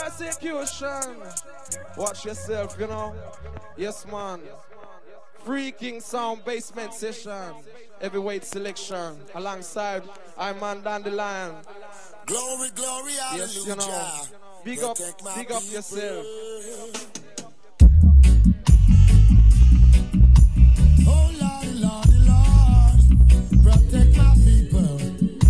persecution. Watch yourself, you know. Yes, man. Freaking sound basement session. Heavyweight selection. Alongside I'm Man Dandelion. Glory, glory, hallelujah. Yes, you know. Big up yourself. Oh Lord, Lord, Lord, protect my people.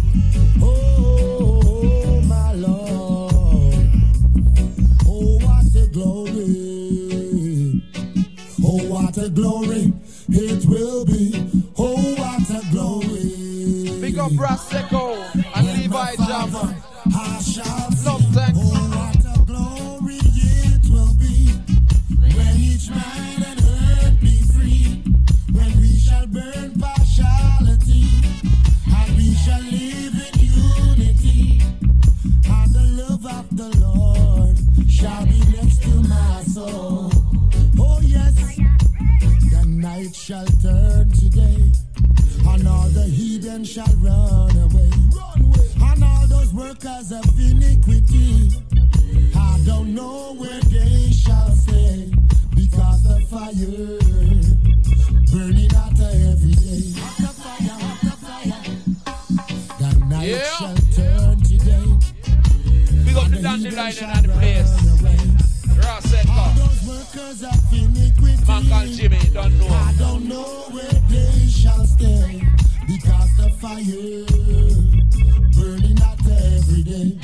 Oh my Lord. Oh what a glory. Oh what a glory it will be. Oh what a glory. Big up Braseco and Levi Jam. I shall love thanks. Oh what a glory it will be when each man and earth be free. When we shall burn partiality and we shall live in unity, and the love of the Lord shall be next to my soul. Oh yes, the night shall turn to day, and all the heathen shall run away. And all those workers of iniquity, I don't know where they shall stay, because the fire burning out every day. Hot fire. The night shall turn today. Big up the Dandelion and the place. All those workers of iniquity, Man called Jimmy, don't know. I don't know where they shall stay, because the fire burning out every day.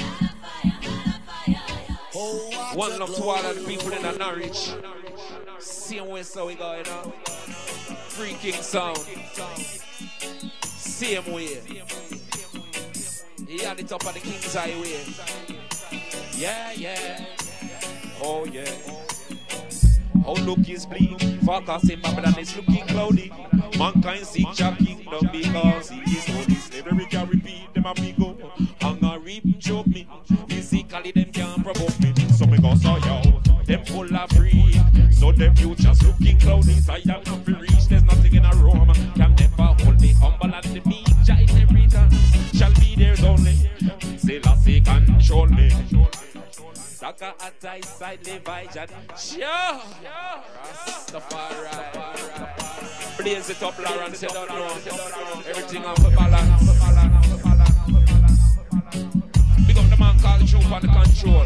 Oh, one love to all of the people in the Norwich. Same way so we going on. Freaking sound. Same way. He had it up on the King's Highway. Yeah. Oh yeah. Outlook is bleak. Forecast in Babylon is looking cloudy. Mankind seek your kingdom because he is holy. Slavery can repeat them a big go. Hunger reap choke me. Physically them can't provoke me. So me go so yo. Them full of freak. So them futures looking cloudy. Zion not be reached. There's nothing in a Rome can never hold me humble and the meek. Giant every time shall be theirs only. Selassie control me. Saka at thy side, Levi Jan. Sure. Rastafari. Blaze it up, Lawrence. You don't know. Everything on the balance. Big up the man called Troop on the control.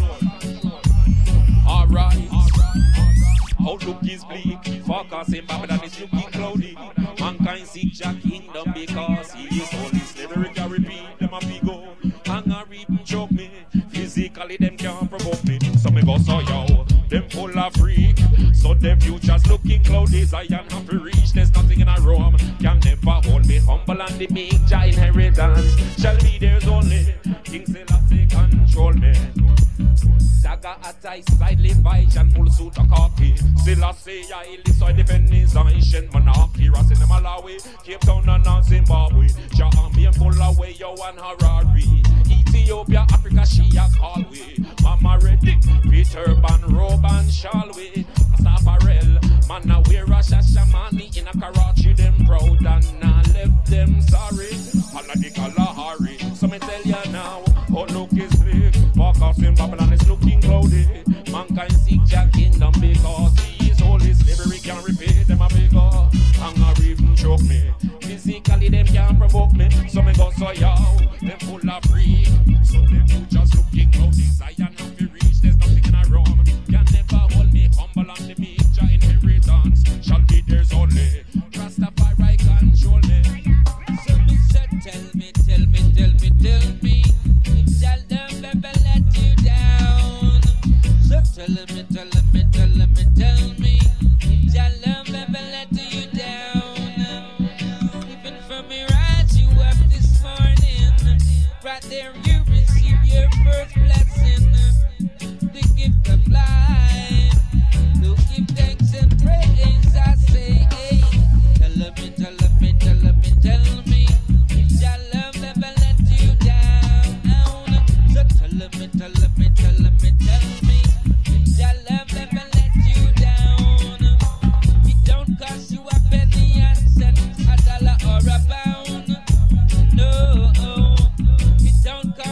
Alright. Outlook is bleak. Forecast in Babylon is looking cloudy. Mankind seek your kingdom because he is holy. Slavery can repeat them a bigo. Hunger reap and choke me. Physically them can't provoke me. So me go so yo. Them full of freak. So them futures looking cloudy. Zion have to reach. There's nothing in a Rome can never hold me. Humble and the meek, Jah inheritance shall be theirs only. King Selassie control me. Dagger at thy side, Levi Jan full suit of khaki. Selassie, I decide defend his ancient monarchy. Ras in the Malawi, Cape Town and Zimbabwe. Jah army and full away, yo and Harare. Ethiopia, Africa, Shia, Calway. Mama ready, Peter Ban, robe and shawl way. Safarel, man a wear a shashamani in a Karachi, them proud and I left them sorry. Alla the Kalahari, so me tell ya now, oh look is big. Forecast in Babylon is looking cloudy. Mankind seek your kingdom because he is holy. Slavery can repay them a bigger. Hunger even choke me. Physically them can't provoke me. So me go so yo, them full of freak. So them futures looking cloudy. Zion have to reach. There's nothing in a Rome can never hold me. Humble and the meek, Jah inheritance shall be theirs only. Rastafari control me. So me said, tell me. Shall them never let you down? So tell me. Shall them never let you down? Even from me rise you up this morning. Right there you receive your first blessing. The gift of life. To give thanks and praise I say, hey. Tell me. Shall them never let you down? So tell me. Shall them never let you down? It don't cost you a penny and cent, $1 or a pound. No, it don't cost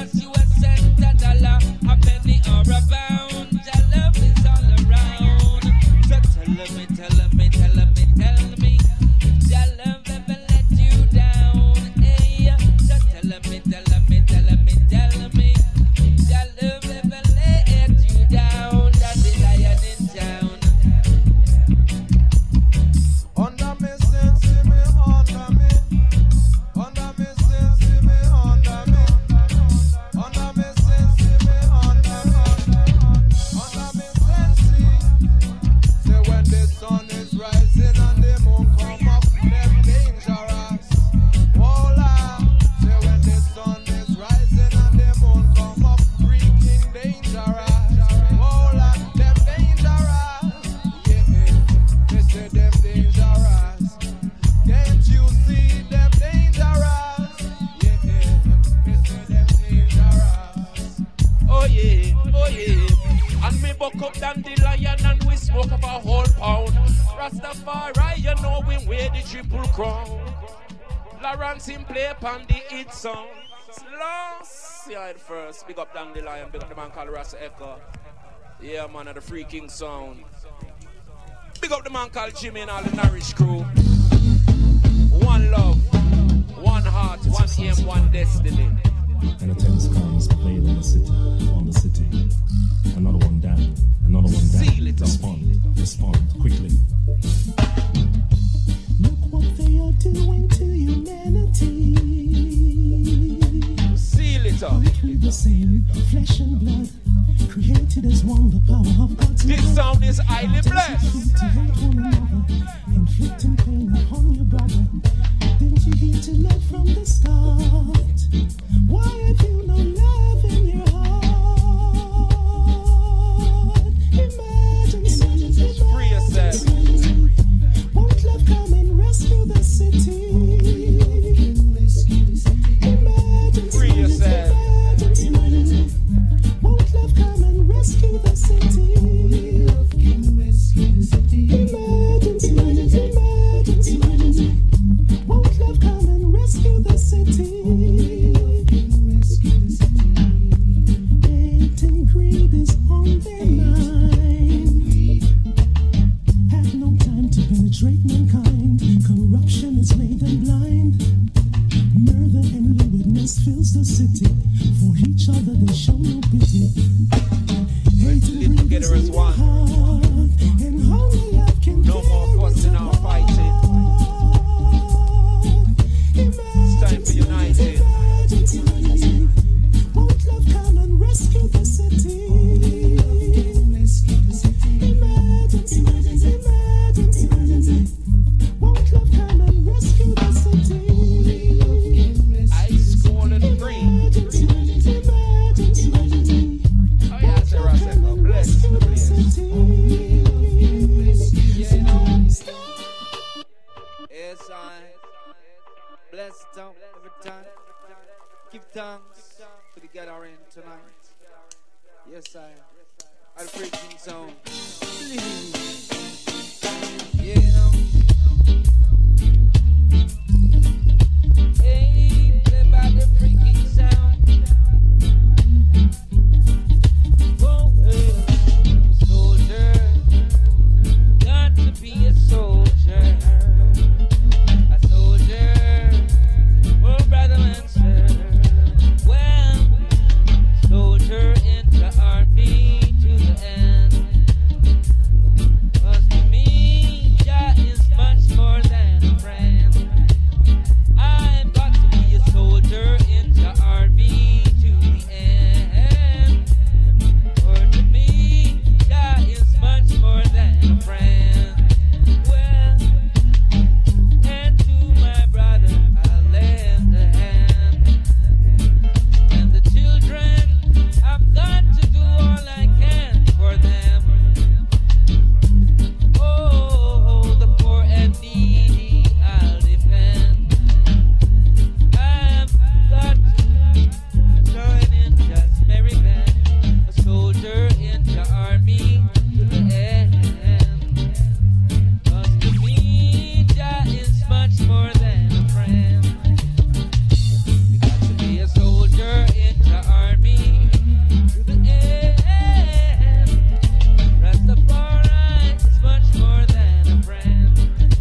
buck up dandelion and we smoke up a whole pound. Rastafari, you know we wear the triple crown. Lawrence in play upon the hit song. Slow, see it first. Big up dandelion, big up the man called Rasta Echo. Yeah, man, of the Free King sound. Big up the man called Jimmy and all the Nourish crew. One love, one heart, one aim, one destiny. And a tennis comes played on the city. Another one down, another one down. Seal it up. Respond quickly. Look what they are doing to humanity. Seal it up. Quickly the same, flesh and blood, created as one, the power of God's This love. sound is highly blessed. To hate one another, inflicting pain upon your brother. Didn't you hear to love from the start? Why have you no love in your heart? Imagine, Free yourself. won't love come and rescue the city? Imagine, Free yourself. won't love come and rescue the city? Imagine, won't love come and rescue the city? Hate and greed is on their mind. Have no time to penetrate mankind. Corruption has made them blind. Murder and lewdness fills the city. For each other they show no pity. Hate and Live greed is together as in their one. heart. And only love can No more fussing or fighting. It's time for uniting. Won't love come and rescue the city? Imagine, won't love come and rescue the city? Ice cold and free. Oh yeah, say Rasta Echo. Bless the place. Yes, I bless down every time. Give thanks to the gathering tonight. Yes, I the Free King sound. Yeah, you know. Hey, play by the Free King sound. Oh, hey, soldier, got to be a soldier. A soldier, oh brother and sir. Well, soldier in the army to the end. 'Cause to me, Jah is much more than a friend. I've got to be a soldier in the army to the end. For to me, Jah is much more than a friend. Well, and to my brother I'll lend a hand. And the children, I've got to do all I can for them. Oh, the poor and needy I'll defend. I've got to join in just merry band. A soldier in the army to the end. 'Cause to me, Jah is much more than a friend. You got to be a soldier in the army to the end. Rastafari is much more than a friend.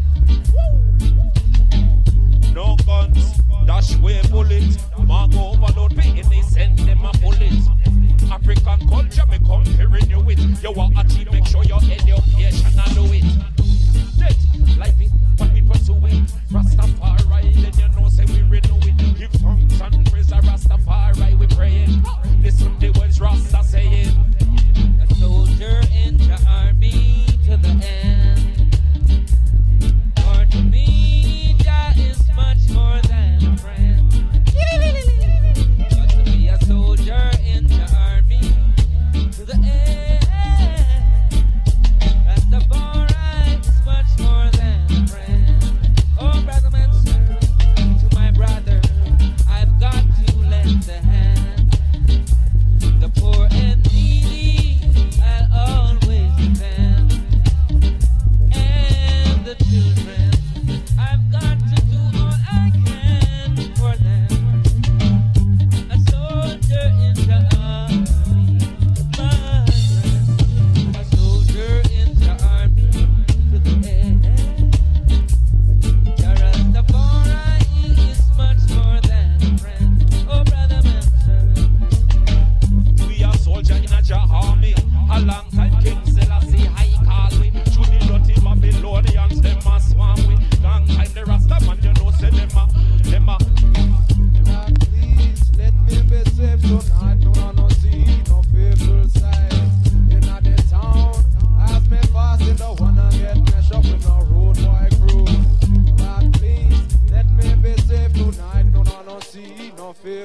No guns, dash way bullet. Mark overload, pay any send them a bullet. African culture, me come to renew it. You want to achieve, make sure your education and do it. Death, life is what we pursue it. Rastafari, then you know say we renew it. Give thanks and praise the Rastafari, we praying. Listen to words Rasta saying. A soldier in the army to the end. For to me, Jah is much more than a friend. Got to be a soldier in the army to the end. Rastafari is much more than a friend. Oh, brother man, sir, to my brother, I've got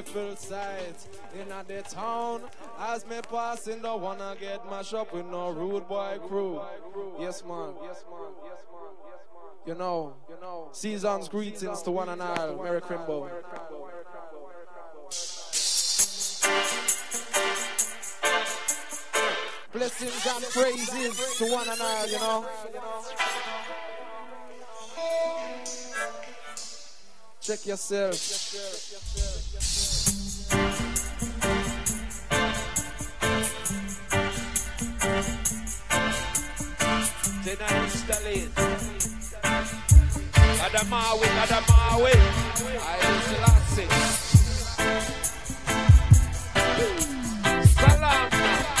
beautiful sight in the town. As me passing, don't wanna get mashed up with no rude boy crew. Yes, man. You know, season's greetings to one and all. Merry Crimbo. Blessings and praises to one and all, you know. Check yourself. Tonight, Stalin. Adamawi. I Selassie. Salam.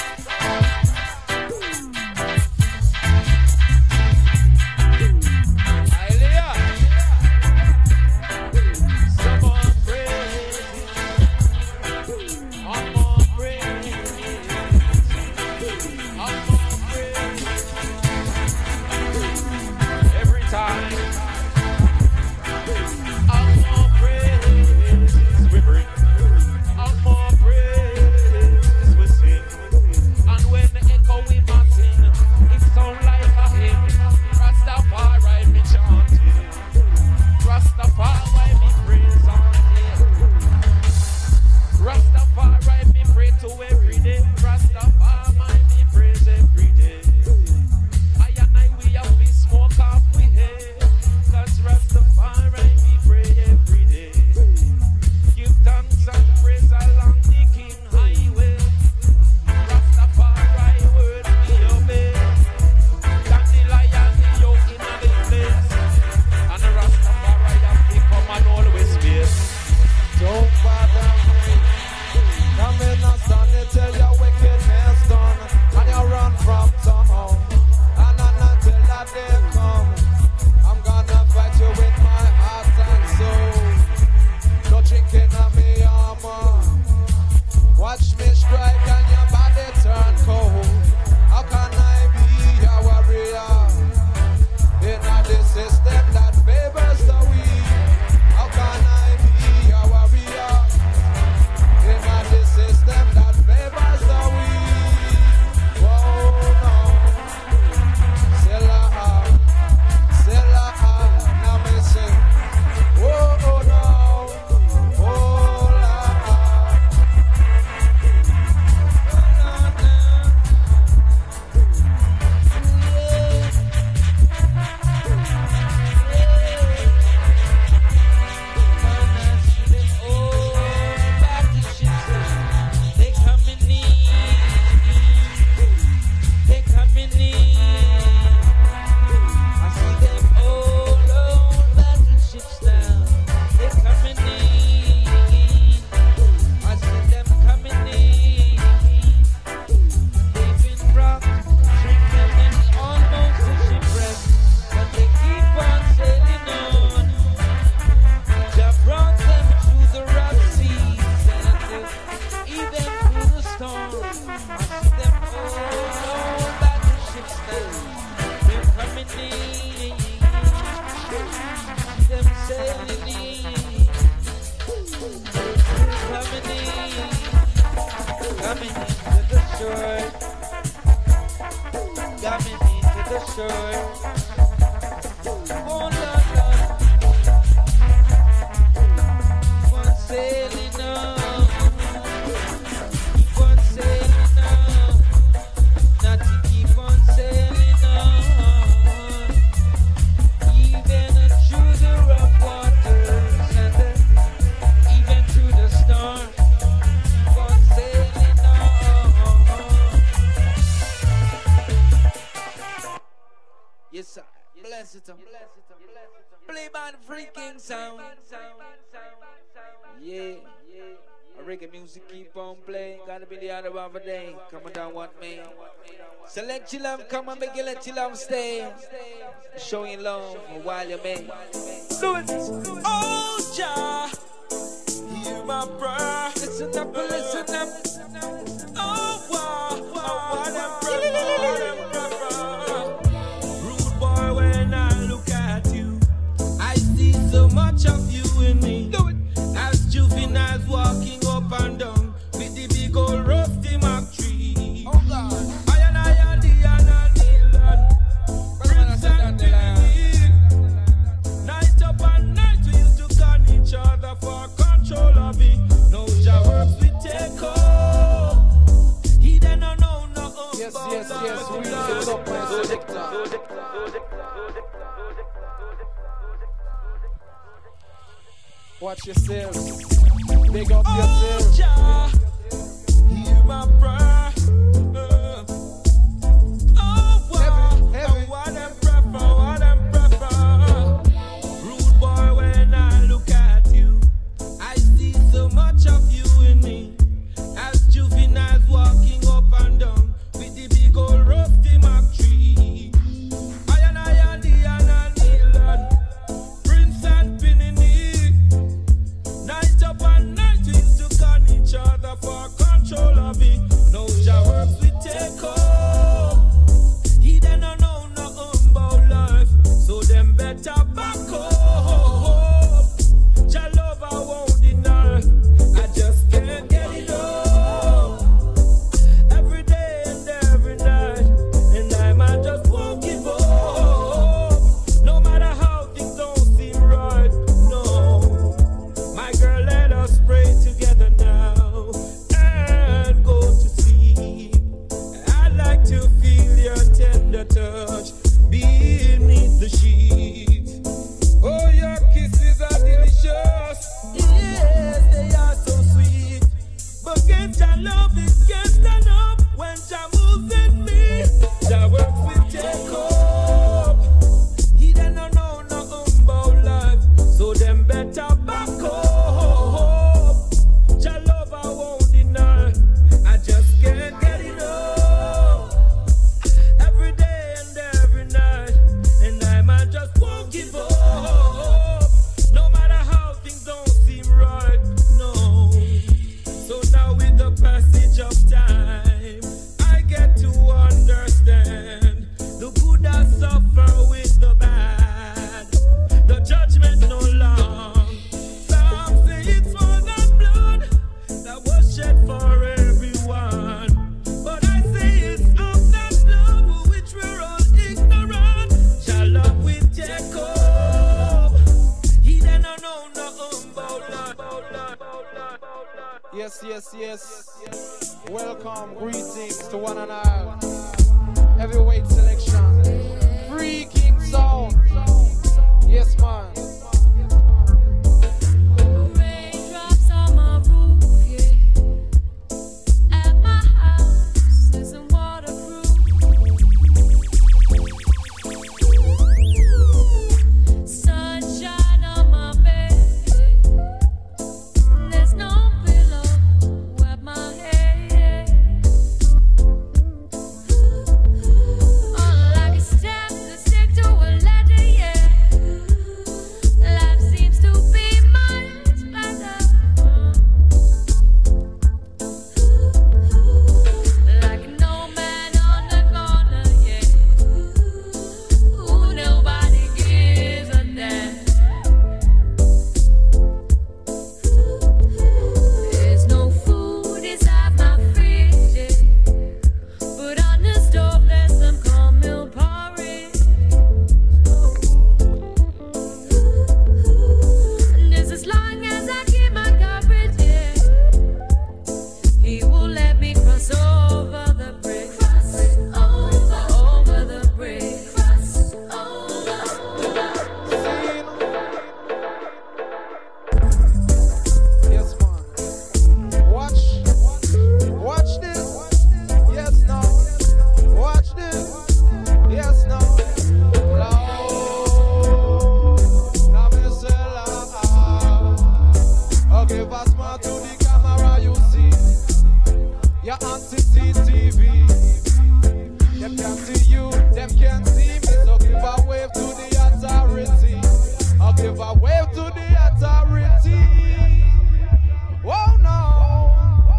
Play by the freaking sound. Yeah. Reggae music keep on playing. Gotta be the other one for day. Coming down what me. So let your love come and make you let your love stay. Showing love while you may. Do it. Oh, Jah. Hear my prayer. Listen up, listen up. Oh, wow. Oh, what a prayer. Rude boy, when I look at you, I see so much of you in me. Do it. As juveniles walking Watch yourself. Big up yourself. Jah, hear my prayer. What them prefer. Rude boy, when I look at you, I see so much of you in me. As juveniles walking up and down with the big old rusty Mac tree. I and Neil, Prince and Pinini. Night up and night we used to con each other for control of it. No Jah works we take up. He then don't know nothing about life, so them better back up. Jah love I won't deny, I just can't get it up. Every day and every night, and I might just won't give up. No matter how things don't seem right, no. My girl, let us pray together now and go to sleep. I'd like to feel your tender touch beneath the sheets. Oh, your kisses are delicious. Yes, they are so sweet. But against your love, it can't stand up when Jah moves in me. Jah works with Jacob. He then don't know nothing about life, so them better back up. Jah love I won't deny, I just can't get enough. Every day and every night, and I might just won't give up. No matter how things don't seem right, no. So now with the passage of time, I get to understand the good I suffer with the bad. The judgment no long. Some say it's for the blood that was shed for everyone. But I say it's of that love which we're all ignorant. Jah love with Jacob. He then don't know nothing about love. Yes, yes, yes. Welcome, greetings to one and all. Heavyweight selection. Freaking sound. Yes, man. Raindrops on my roof, yeah. And my house isn't waterproof. Sunshine on my bed. There's no pillow at my head. All I can step to stick to a ladder, yeah. Life seems to be much better. Like an old man on the corner, yeah. Who nobody gives a damn. There's no food inside my fridge, yeah. But on the stove there's some cornmeal porridge. And just as long as I keep my coverage, yeah, he will let me cross over the bridge. Cross over the bridge. Cross over. Yes, man. Watch this. Yes, no. Watch this. Yes, no. Now me say okay, pass my to the camera, you see. Your anti-CTV. Them can't see you, them can't see me. So give a wave to the authority. I'll give a wave to the authority. Oh no.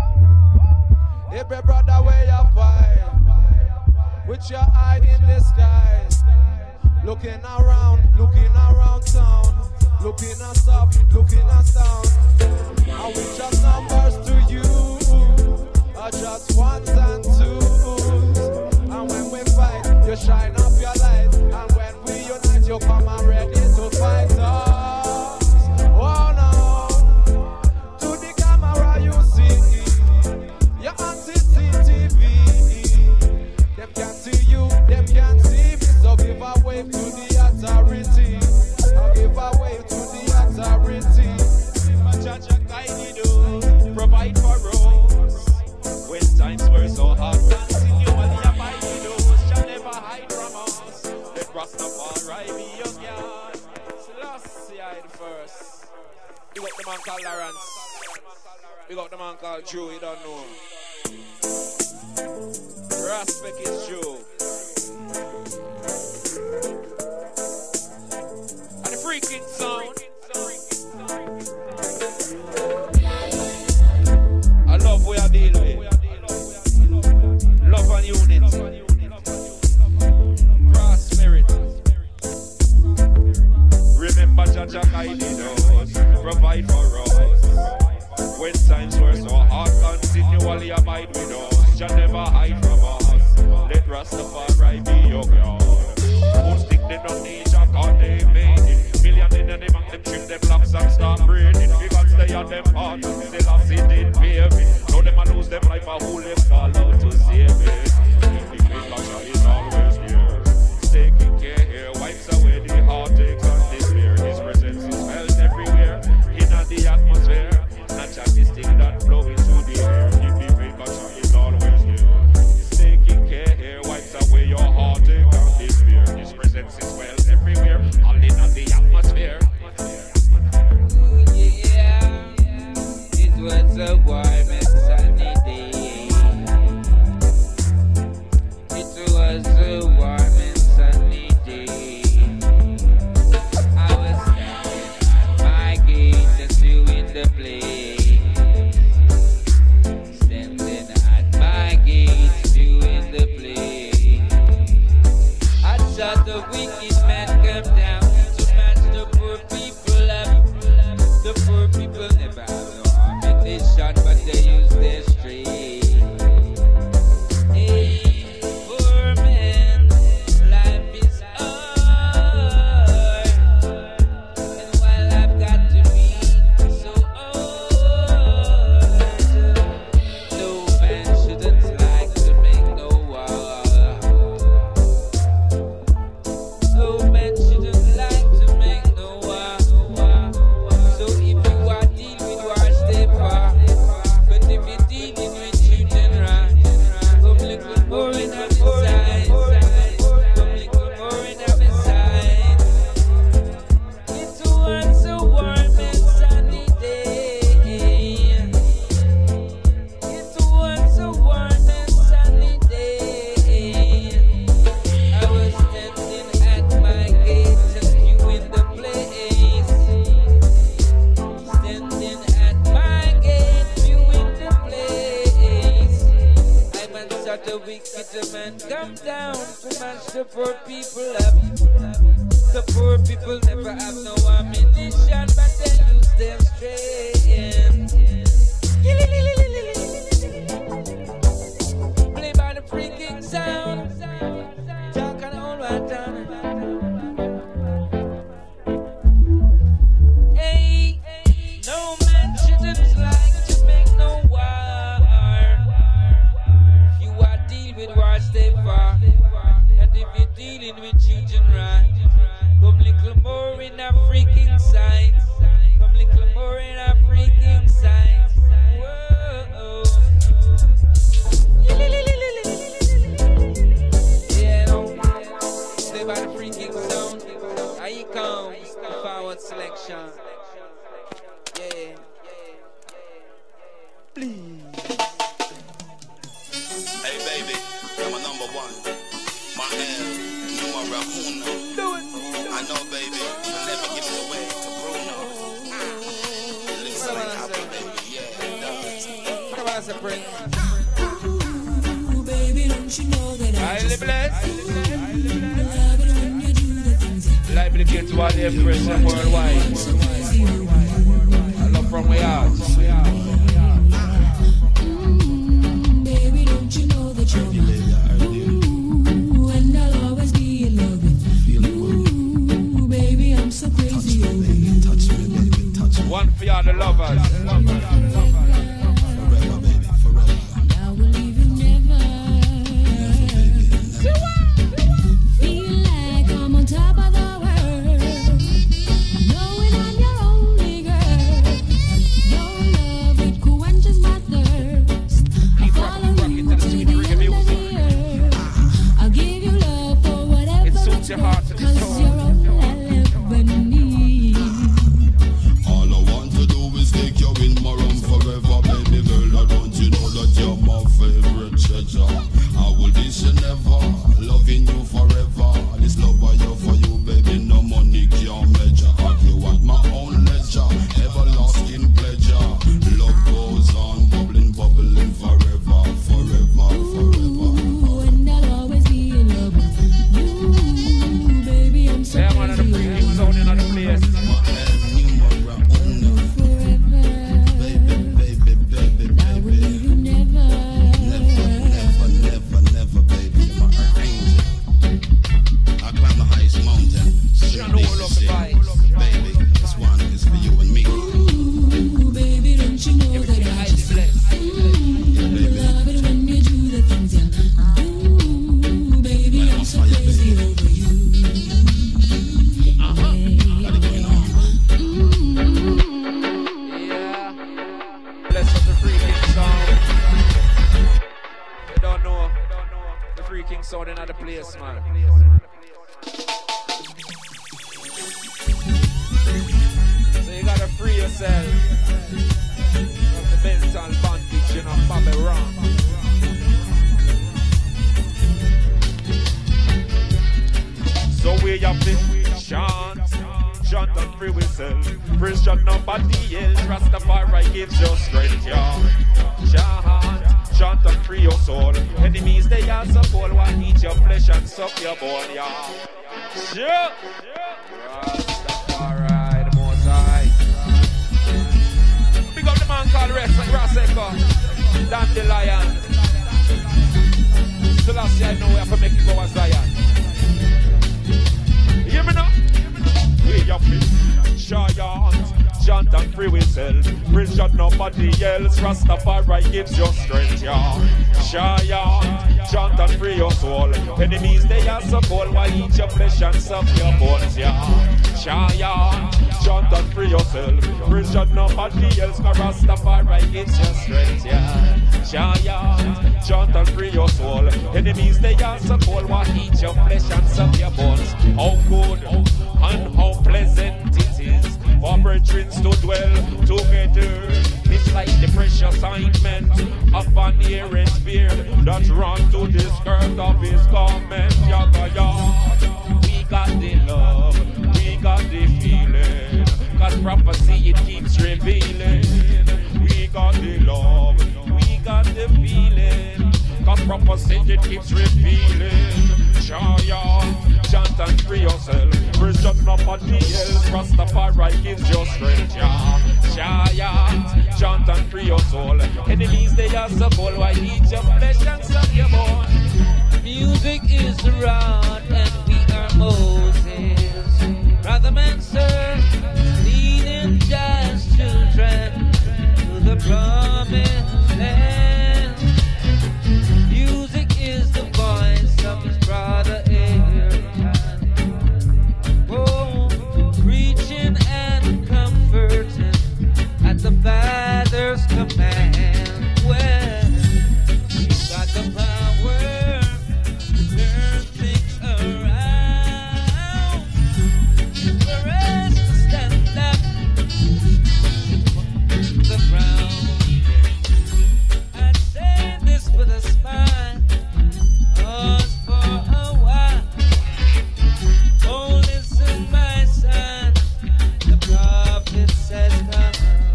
Every brother where you find, with your eye in the sky, looking around town, looking us up, looking us down. And we just numbers to you, are just ones and twos. And when we fight, you shine up your light. And when we unite, you come and ready to fight us. Oh no, to the camera you see, your anti-CTV. Them can't see you, them can't see me. So give a wave to the authority. I'll give a wave to the authority. out the man called Joe, you don't know. Respect is Joe. And the freaking sound. I love where I deal with. Love and unity. Prosperity. Remember Jaja guided us, provide for us. When times were so hard, continually abide with us. Jah never hide from us. Let Rastafari be your God. Who stick them on nature, God they made it. Million in them among them trip them locks and start breathing. Because they are them heart, still have seen it baby. Now them a lose them life, but who left call out to save it. The Jah is always here. Taking care here, wipes away the heartaches and despair. His presence is felt everywhere, in the atmosphere. Not just this thing that blowing through the air. The Jah is always here. Taking care here, wipes away your heartache and despair. His presence is felt everywhere, all in the atmosphere. Yeah, it was a warm and sunny day. It was a warm and sunny day. I was standing at my gate and doing the play. Standing at my gate doing the play. I saw the wicked man come down to match the poor people up. The poor people never have no ammunition, but they use their strength. Hey, poor man, life is hard. And while I've got to be so old, no man shouldn't like to make no war. No man shouldn't like to make no war. So if you are dealing with war, stay far. But if you're dealing with children, right, come little more in our side. Come little more in our side. It was a warm and sunny day. It was a warm and sunny day. I was standing at my gate just viewing the place. Standing at my gate viewing the place. I man saw the wicked man come down to match the poor people up. The poor people never have no ammunition, but they use their strength. Play by the freaking sound. Talk and all right down. Hey, no man shouldn't like to make no war. If you are dealing with war, stay far. And if you're dealing with children, right, come little more in a freaking sight. Come little more in a freaking sight. Whoa. Yeah, no. Stay by the freaking sound. Here comes the forward selection. Yeah. Hey baby, you're my number one. My L, numero uno. I know baby, you'll never give it away to Bruno. It looks like Apple baby, yeah it does. What about the break? Ooh, baby, don't you know that I Highly blessed. love it when you do the things that Live to all the expression worldwide. I love from my heart. baby, don't you know that you're mine? Ooh, and I'll always be in love with you. Ooh, baby, I'm so crazy over you. One for y'all the lovers. Now we'll leave you never. Feel like I'm on top of the world, knowing I'm your only girl. Your love King sound in the place, man. So you gotta free yourself from the mental bondage, you know, Babylon. So we have to chant and free whistle. Christian nobody else. Rastafari gives you strength, yeah. Chant and free your soul. Enemies they are so cold. Why eat your flesh and suck your bone, yeah. Yeah. Rastafari, the Most High. Big up the man called Raseko, Dandelion. Selassie, I know we have to make it go as Zion. You hear me now? We have to chant and free whistle. Christian nobody else. Rastafari gives you strength, yeah. Chant and free your soul. Enemies they are so cold. Why eat your flesh and suck your bones, yeah. Chant and free yourself. Christian nobody else. Cause Rastafari gives you strength, yeah. Chant and free your soul. Enemies they are so cold. Why eat your flesh and suck your bones. How good and how pleasant it is for brethren to dwell together. It's like the precious ointment of an errant beard that run to the skirt of his garment. We got the love, we got the feeling, cause prophecy it keeps revealing. We got the love, we got the feeling, cause prophecy it keeps revealing. Chant and free yourself. Christian nobody else. Rastafari gives you strength, yeah. Chant and free your soul. Enemies they are so cold. Why eat your flesh and suck your bone? Music is the rod and we are Moses. Brother man, sir, leading God's children to the promised land. Music is the voice of his brother Aaron. Oh, preaching and comforting at the Father's command. Well, he's got the power to turn things around. For us to stand up the ground. I say this with a smile. Pause for a while. Oh, listen, my son. The prophet says, come.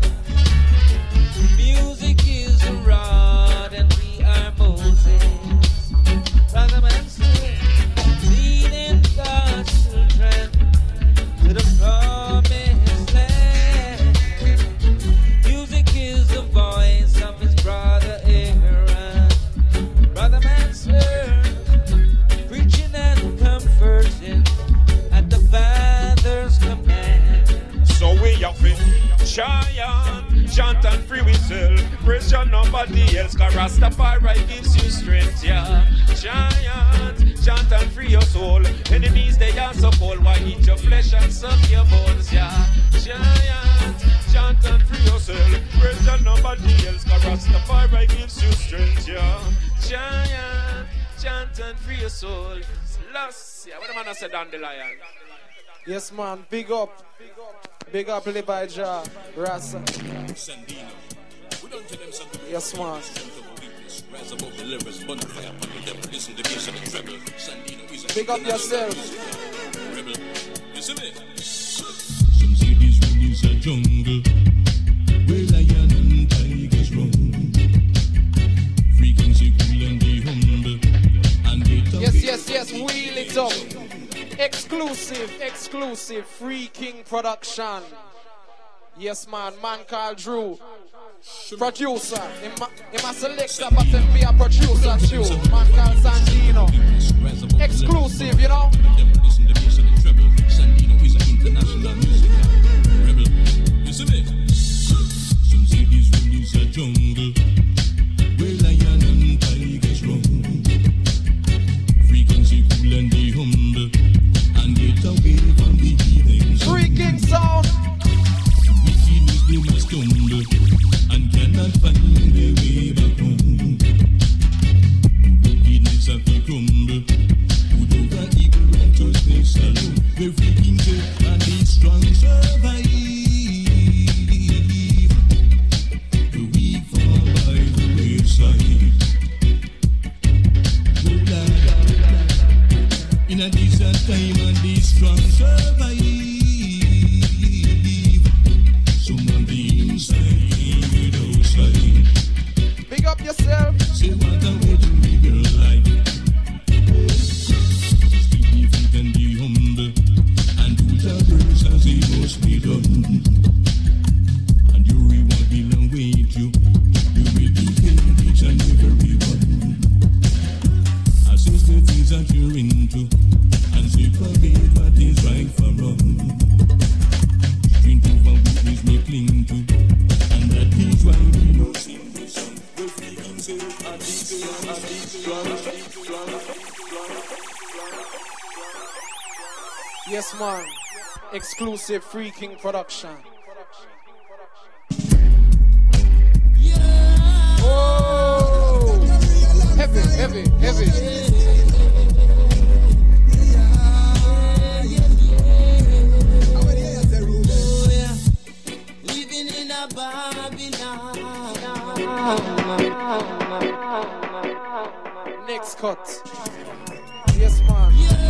Music is a rod and we are Moses. Brother man said, leading God's children to the promised land. Music is the voice of his brother Aaron. Brother man said, preaching and comforting at the Father's command. So we have to chant and free whistle. Christian nobody else. Cause Rastafari gives you strength, yeah. Chant and free your soul. Enemies they are so cold. Why eat your flesh and suck your bones, yeah. Chant and free yourself. Christian nobody else. Cause Rastafari gives you strength, yeah. Chant and free your soul. Lost, yeah. What the man said, Dandelion? Yes, man. Big up. Big up Levi Jah, Rasa. Sandino. We don't tell them something. Yes, man. Rise above the livers, burn fire upon the devil. Listen to the case of the treble. Sandino is a Big up yourself. rebel. Listen it. Some say this world is a jungle where lion and tigers roam. Frequency cool and they humble and they talk. Yes, wheel it up. Exclusive, Free King production. Yes, man called Drew. Producer. Him a selector, but him be a producer too. Man called Sandino. Exclusive, you know. Listen to the case of the treble. Sandino is an international music rebel. Listen it. Some say this world is a jungle where lion and tigers roam. Frequency cool and they humble and get away from the heathens. Free King sound. Wickedness they must stumble and cannot find their way back home. Wickedness have to crumble Yes, man. Exclusive Free King production. Oh, heavy, heavy, heavy. Living in a Babylon. Next cut. Yes, man.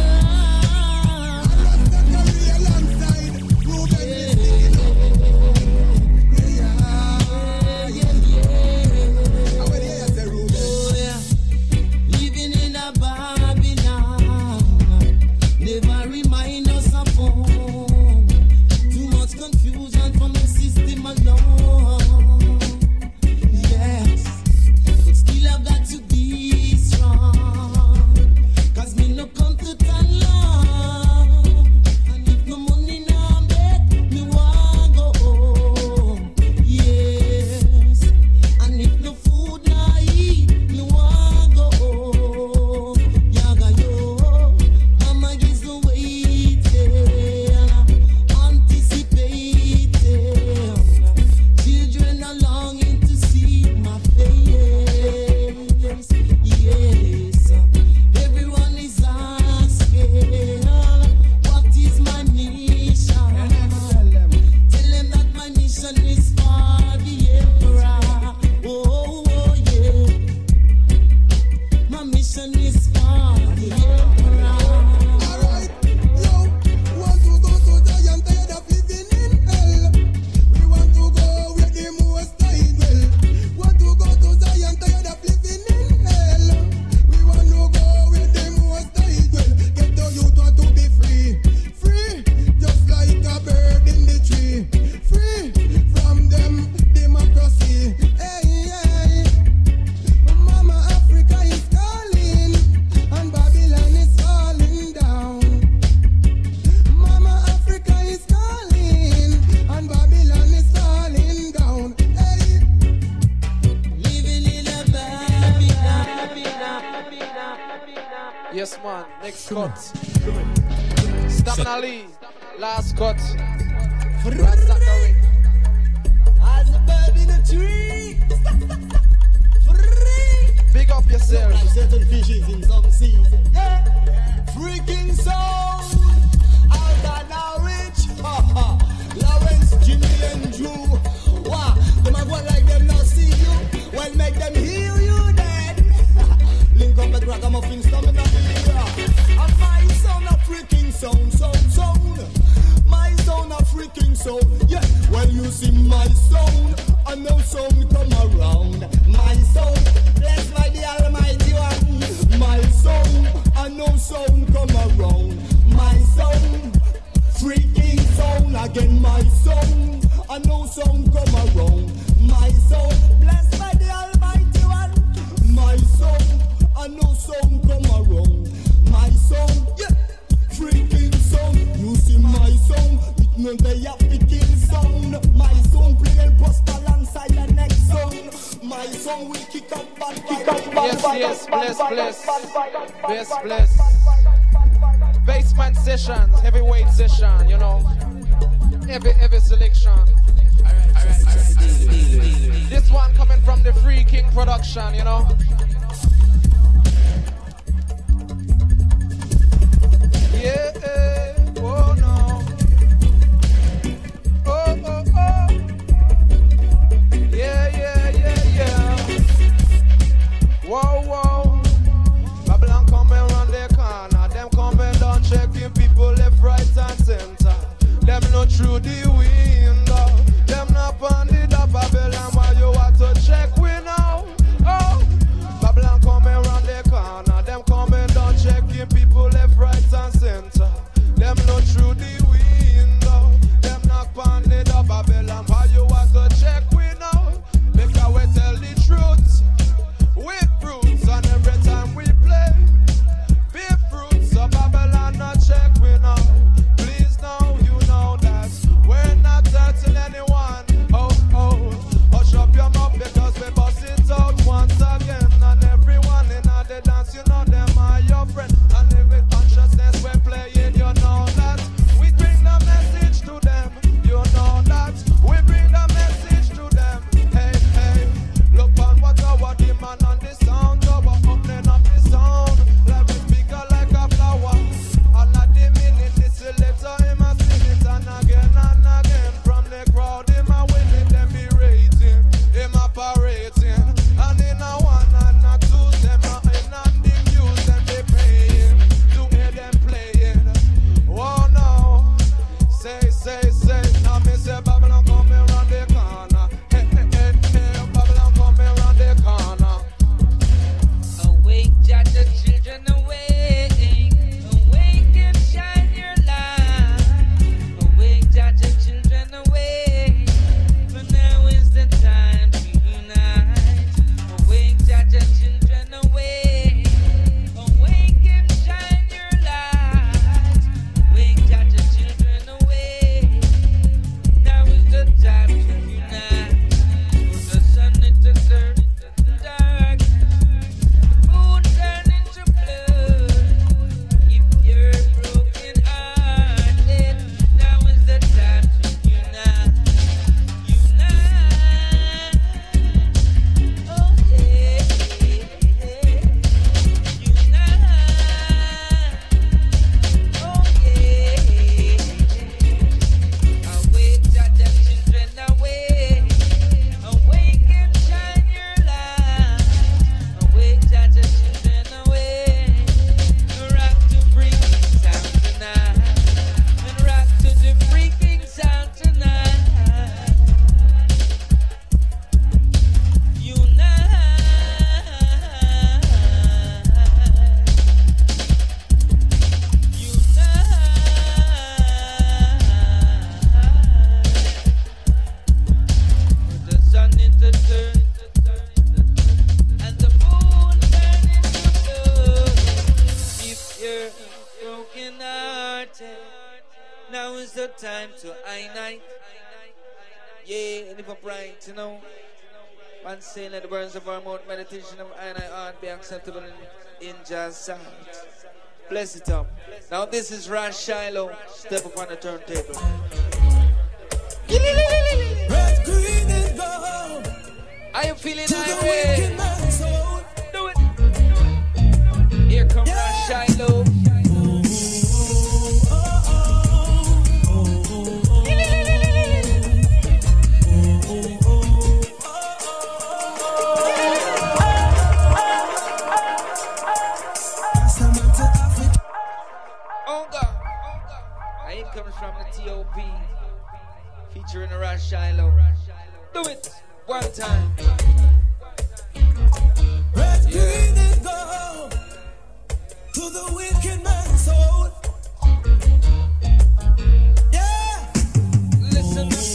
Yes, man. Next cut. Stamina Ali. Last cut. Brad Zachary. As a bird in a tree. Big up yourself. Like certain fishes in some seas. Yeah. Freaking sound. Out of Norwich. Lawrence, Jimmy, and Drew. Wow. Them a go like them not see you. Well, make them hear you then. Link up at Ragamuffin, stamina. And my sound a freaking sound. My sound a freaking sound. Yeah. Well, you see my sound. And no sound come around. My sound. Bless my the Almighty One. My sound. And no sound come around. My sound. Freaking sound again. My sound. And no sound come around. My sound. Bless by the Almighty One. My sound. And no sound come around. My sound. Yeah. Freaking sound. You see my sound. It no they have to kill sound. My sound play and post alongside the next sound. My song will kick up bad. Yes, bless. Basement sessions, heavyweight session, you know. Heavy selection. Alright. This one coming from the Free King production, you know. Yeah, oh no. Oh. Yeah. Whoa. Babylon coming round the corner. Them coming down checking people left, right and center. Them not through the window. Them not on the Babylon while you want to check we now. Oh, Babylon coming a time to I-night. Yeah, and if I'm right, you know. Man saying that the burns of our mouth meditation of I art be acceptable in jazz sound. Bless it up. Now this is Ras Shiloh. Step up on the turntable. Red, green, and gold. Are you feeling To the that wicked way? man's soul. Do it. Here comes Ras Shiloh. Oh God. And it comes from the T.O.P. featuring Ras Shiloh. Do it one time. Red, green, and gold. To the wicked man's soul. Yeah. Listen up.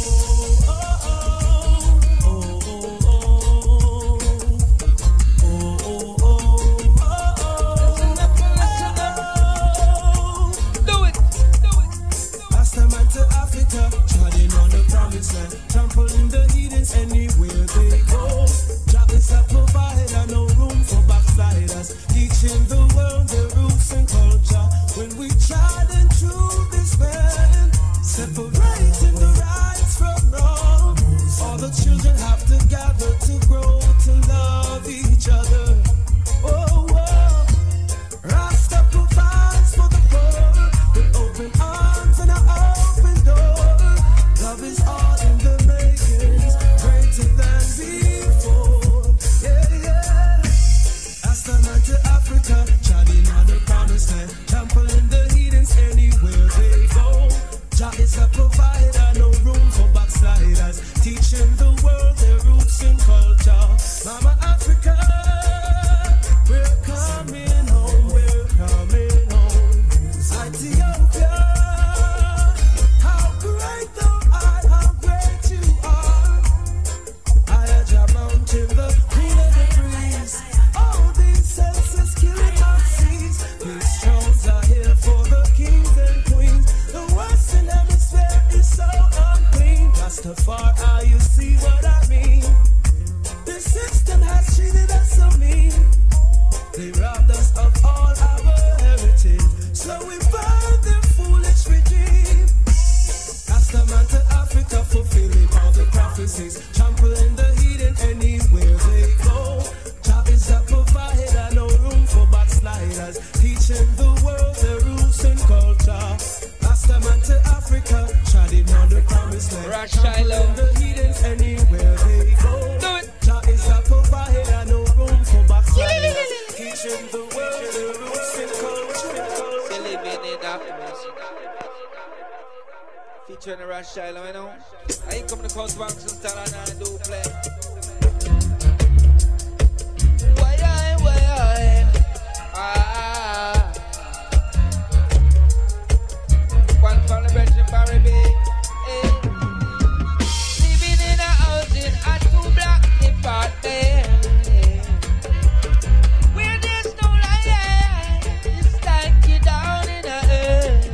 Man to Africa, treading on the promised land, trampling the heathens anywhere they go. Jah is a provider, no room for backsliders, teaching the world their roots and culture. When we trodden through this land, separating the rights from wrong, all the children have to gather to grow to love each other. Oh, oh. Rasta provides for the poor with open arms and an open door. Love is all in the makings, greater than before. Yeah, yeah. Astronaut to Africa, treading on the promised land, trampling the heathens anywhere they go. Jah is a provider, no room for backsliders, teaching the world their roots and culture. Mama Africa, we're coming home, we're coming home. Ethiopia, how great thou art, how great you are. Ayaja mountain, the queen of the breeze. All these senses killing our seas. These thrones are here for the kings and queens. The Western Hemisphere is so unclean. Rastafari, you see what I mean? The system has treated us so mean. They robbed us of all our heritage, so we burn their foolish regime. Rastaman to Africa, fulfilling all the prophecies, trampling the heathen anywhere they go. Jah is a provider, no room for backsliders, teaching the world their roots and culture. Rastaman to Africa, treading on the promised land, Ras Shiloh. trampling the heathen anywhere they go. Do it. Jah is a provider, no room for backsliders, teaching the world the roots and culture. Still living in Africa. Featuring Ras Shiloh, you know. I ain't come to Coast Banks and style and I do play. Why one from the Belgian Barry Bay. Living in a house in a 2-block apartment. Where there's no light, it's like you're down in a earth.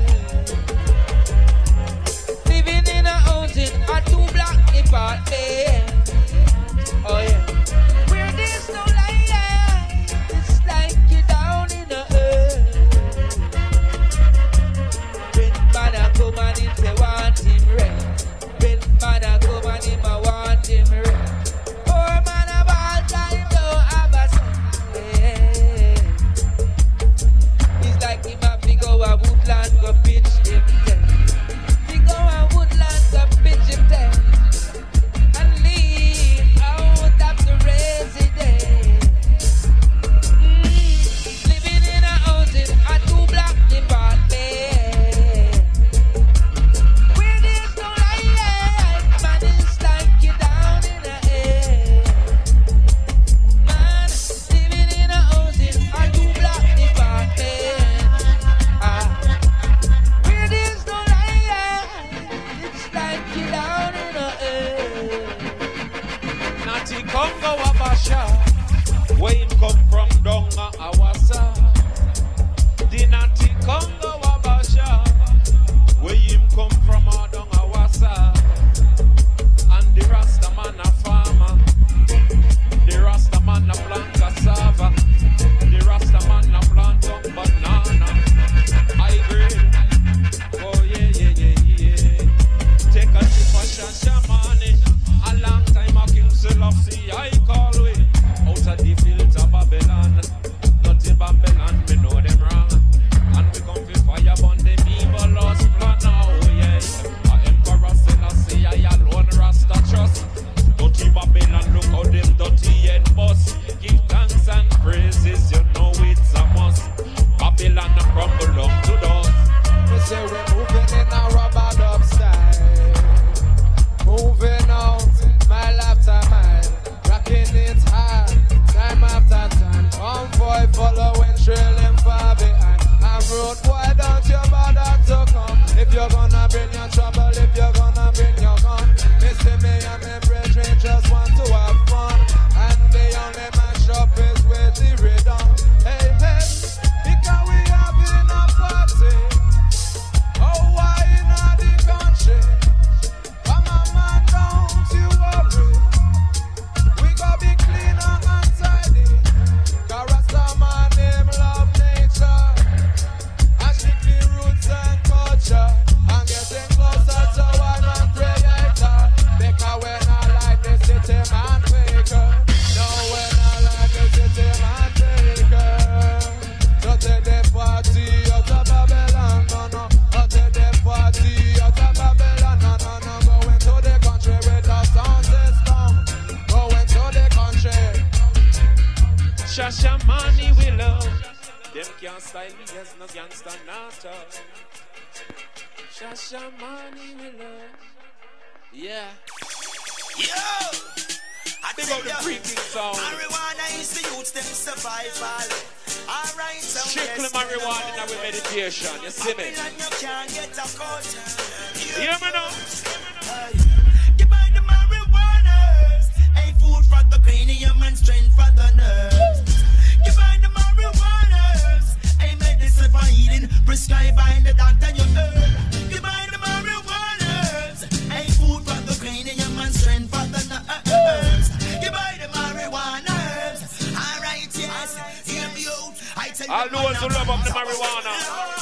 Living in a house in a 2-block apartment. Shasha money we love. Them can't style me as no gangster nata. Shasha money we love. Yeah. Yo! I Big up the freaking sound. Marijuana is the youth, them survival. Alright, so Strictly marijuana in our meditation. You see me? You can't get a cut. Hear me now? Give by the marijuana. Ain't food for the cranium and strength for the nerves. Give by the marijuana. Ain't medicine for healing. Prescribed by the doctor you heard. Give by the marijuana. Ain't food for the cranium and strength for the nerves. Give by the marijuana. Alright, yes. Hear me out. I tell you. All those who love up the marijuana.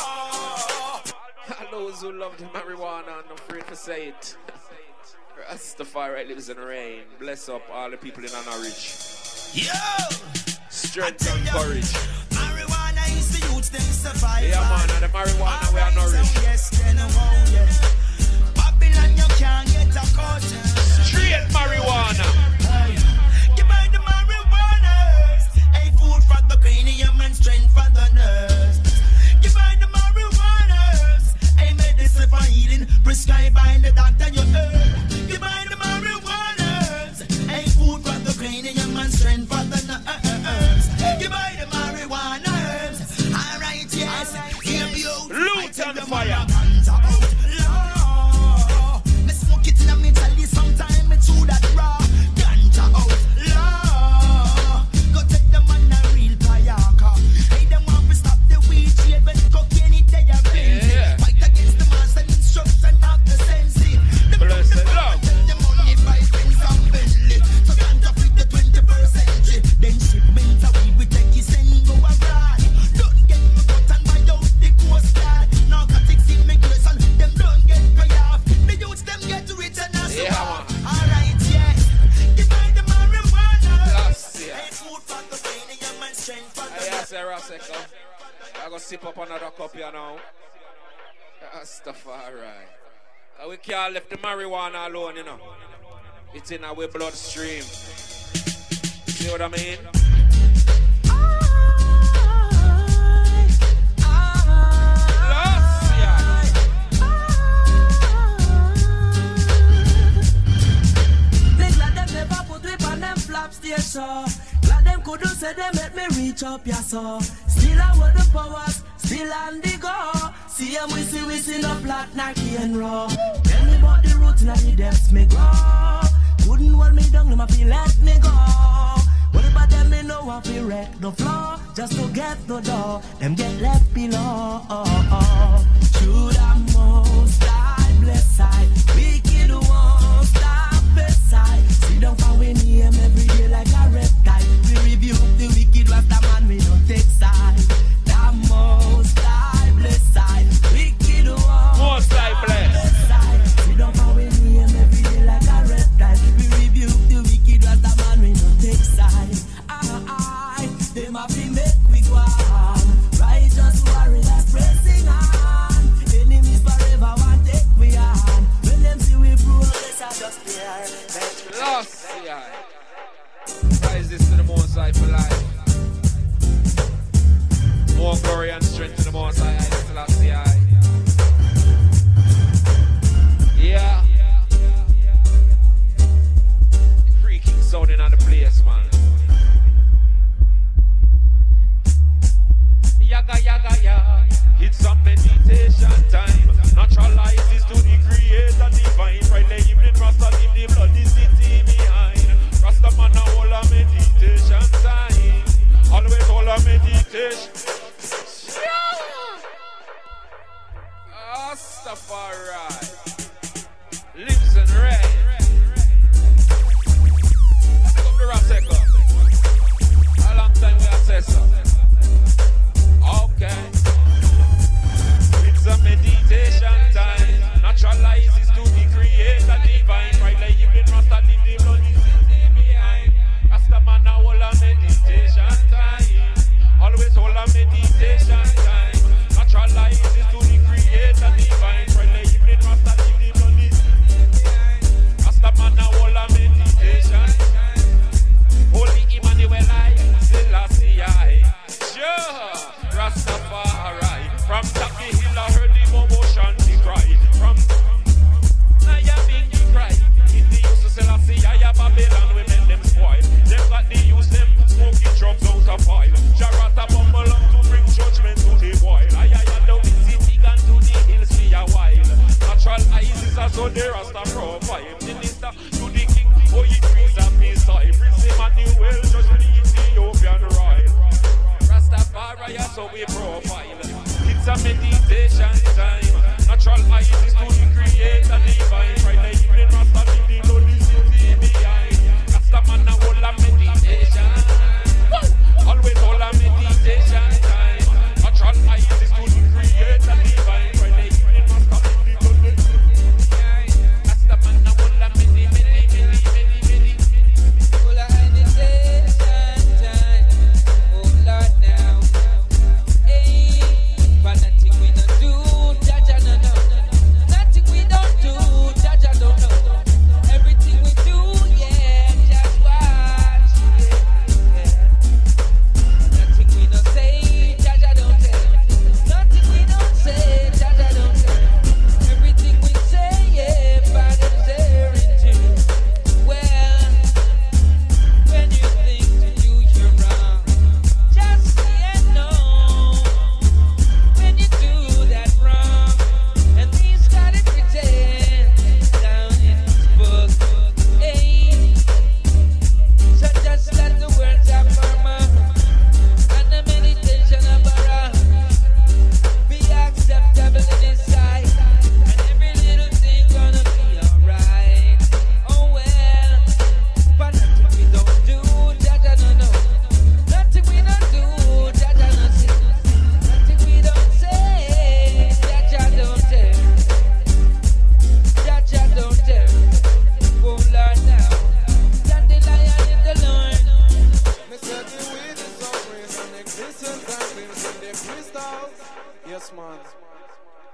All those who love the marijuana, I'm afraid to say it. Rastafari lives in the rain. Bless up all the people in Norwich. Yo! Strength and courage. Marijuana is the youth, them survive. Yeah, man, and the marijuana we are Norwich. Yes, then Babylon, you can't get a cut. Straight marijuana. Give by the marijuana. Ain't food for the cranium and strength for the nerves. Give by the marijuana. Ain't medicine for healing. Prescribed by the doctor you heard. Give by the marijuana. Ain't food for the cranium and strength for the nerves. Give by the marijuana. Alright, yes. Hear me out. Loot and fire. Me smoke it in me tell you sometime it's true that raw. Ganja out, law. Go take them on a real payaka. Hey, them want to stop the weed trade when cocaine it they are plenty. Fight against the mass and instruction of the sensei. Blessed love. The money by Benz and Bentley. So Ganja fit the 21st century. Then shipments of weed we take his and go abroad. Don't get me cut and buy out the coast guard. Narcotics immigration, them don't get pay off. The youths them get rich and that's alright, yes. Give by the marijuana. Last year. Ain't food for the cranium and strength for the Hey, Sarah Seko. I go sip up another cup here now. Rastafari. We can't leave the marijuana alone, you know. It's in our bloodstream. See what I mean? Last year. They glad them never put me on them flap station. Glad them couldn't say they make me reach up, yeah, so. Still I want the powers, still on the go. See them we see no flat, narky and raw. Tell me about the roots and the depths me go. Couldn't hold me down, them a feel let me go. What about them, me know I feel wreck the floor. Just to get the door, them get left below. Through the most high blessed side, wicked won't stop beside. See them for we name every day like a reptile. We rebuke the wicked Rasta man, we don't take side. The most high blessed side, wicked won't Most high blessed. beside. See them for we name every day like a reptile. We rebuke the wicked Rasta man, we don't take side. Them have been make we go on. Righteous warriors pressing on. Enemies forever want take we on. When them see we progress, I just there. Last year. Rise this to the Most High for life. More glory and strength to the Most High. This last year. Yeah. Freaking sounding on the place, man. Yaga, yaga, yaga. It's a meditation time. Naturalize is to the creator divine. Friday evening, Rasta leave the bloody city behind. Rasta man a whole a meditation time.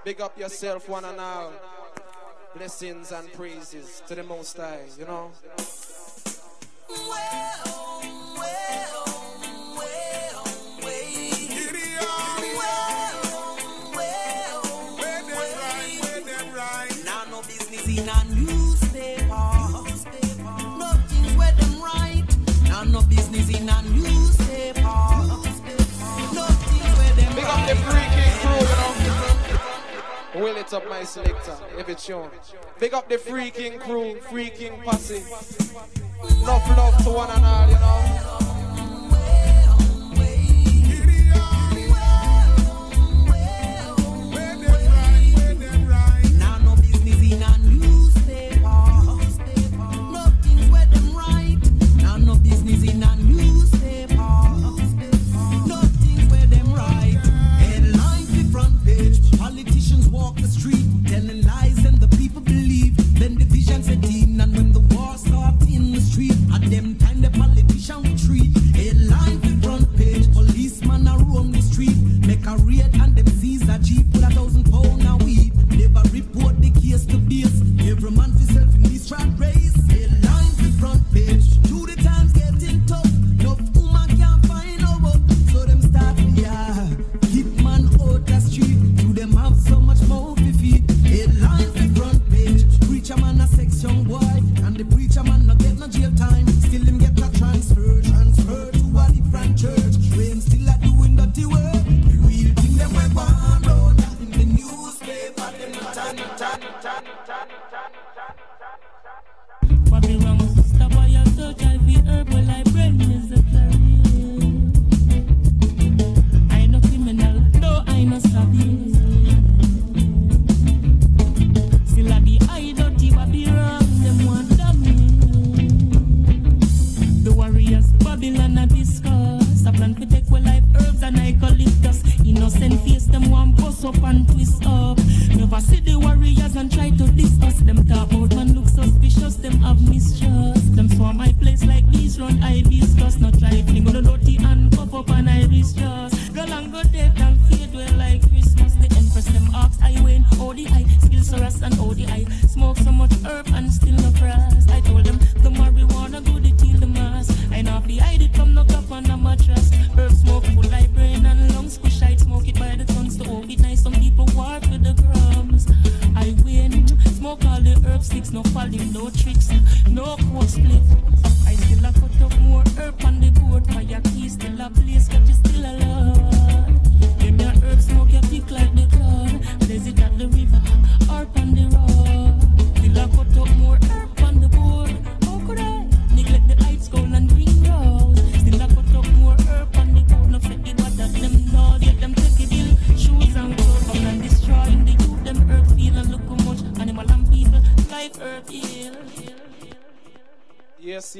Big up yourself, one and all. Blessings and praises to the Most High, you know. Now no business in a newspaper. Nothing's where them right. Now no business in a newspaper. Nothing's where them Big up the freaking crew, you know. Will it up my selector, every tune. Big up the freaking crew, freaking posse. Enough love to one and all, you know. Now no business in a newspaper. Nothing's where them right. Now no business in a newspaper. Nothing's where them right. Headlines the front page. Politicians walk the street, telling lies and the people believe. Then division set in, and when the war starts in the street, at them time the politician retreat. Headlines the front page. Policeman a roam the street, make a raid and them seize a jeep with £1,000 a weed. Never report the case to base. Every man for self in this track race. Headlines the front page. To the times getting tough. No woman can't find no work, so them start keep man out the street. Do them have so much more to feed? Headlines the front page. Preacher man a sex young boy, and the preacher man not get no jail time. Still him get a transfer to a different church. When still a doing dirty work. The real thing them we want on in the newspaper. Them not turn. Bobby Ramos, stop by your touch, I'll be herbal, I brain is a career. I no criminal, no, I no savvy. Still I be I dirty, Bobby wrong, them want dummy. The warriors, Babylon a discuss. A plan to take well life herbs and eucalyptus. Innocent face, them want bust up and twist up. Never see the warriors and try to diss us. Them talk about man look suspicious, them have mistrust. Them swarm my place like these run hibiscus. Not try fling on the dirty and pop up and Irish just. Go long go dead and fade well like Christmas. The empress them ask I win ODI. Skill Soras and ODI. Smoke so much herb and still no frost. I told them the marijuana good it till the mass. I know fi hide it from no cup on a mattress. Herb smoke full like brain and lungs. Squish I smoke it by the tons to hold it nice. Some people walk with the crumbs. I win. Smoke all the herb sticks, no falling, no tricks, no coke split. I still a put up more herb on the board. Fire key still a place, but you still alive. Give me a herb smoke, you pick like the cloud. Blaze it at the river, or on the road. Still a put up more herb on the board. How could I neglect the lights, gold and green rose? Still a put up more herb on the board. No fit the bad that them know, yet them take a bill. Shoes and clothes, come and destroying the youth. Them herb feel and look how much animal and people life herb heal. Yes.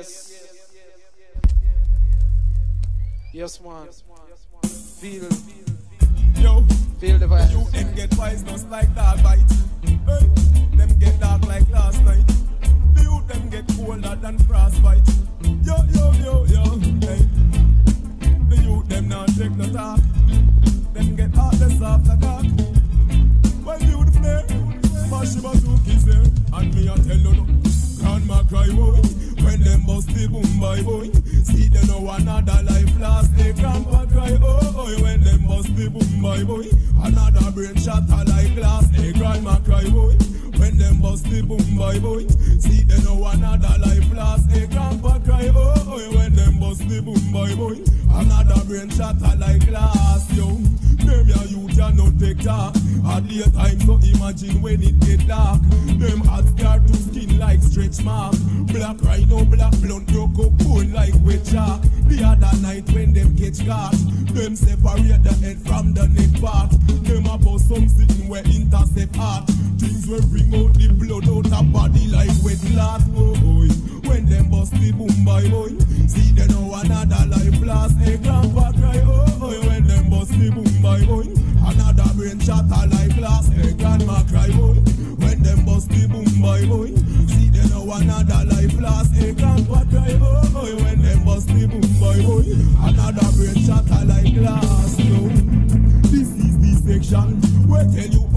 Yes, man. Feel the vibe. You them get wise just like dog bite. Hey, them get dark like last night. The youth them get colder than frostbite. Yo. Hey, the youth them not take no talk. Them get heartless after dark. When you the play, Mashi Bazooki's there, and me a tell you no. Grandma cry boy, when them bust the boom by boy. See them no another life last. Hey, grandpa cry oh, when them bust the boom by boy. Another brain shatter like glass. Hey, grandma cry boy, when them bust the boom by boy. See them no another life last. Hey, grandpa cry oh, when them bust the boom by boy. Another brain shatter like glass, yo. Them ya youth ya no take talk. Hardly a time so imagine when it get dark. Them hot scar to skin like stretch mark. Black rhino, black blunt, broke up bone like wet shark. The other night when them catch caught, them separate the head from the neck part. Them about some sitting where intercept heart. Things will bring out the blood out of body like wet glass. Boy, when them bust the boom by boy. See them no another life last. Hey, grandpa cry oh, when them bust the boom by boy. Another brain shatter like glass. Hey, grandma cry boy, when them bust the boom by boy. See them no another life last. Hey, grandpa cry oh, when them bust the boom by boy. Another brain shatter like glass. Yo, this is the section where tell you